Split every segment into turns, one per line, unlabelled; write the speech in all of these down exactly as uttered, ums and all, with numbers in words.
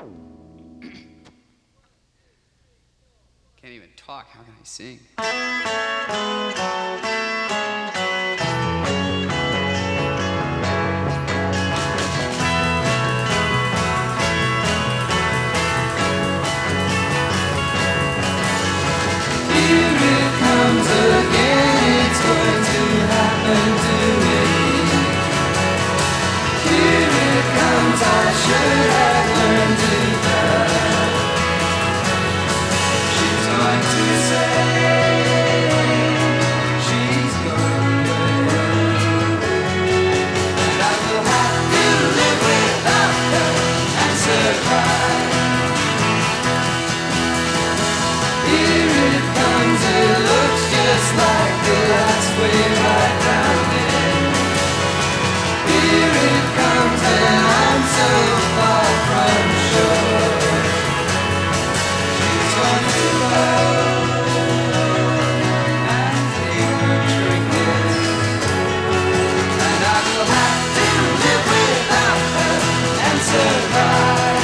Can't even talk. How can I sing?
Here it comes again. It's going to happen to me. Here it comes. I should have learned to love. She's going to say she's going away, and I will have to live without her and survive. Here it comes, it looks just like the last wave I drowned in. Here it comes, and I'm so far from shore. She's going to love and take her trinkets, and I will have to live without her and survive.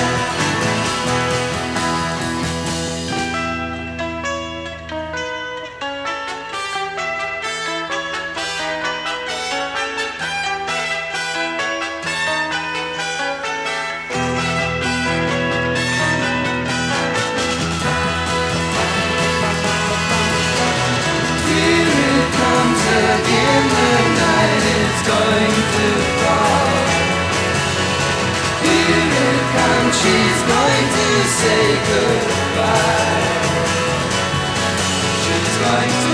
Here it comes again, the night is going to fall. Here it comes, she's going to say goodbye. She's going to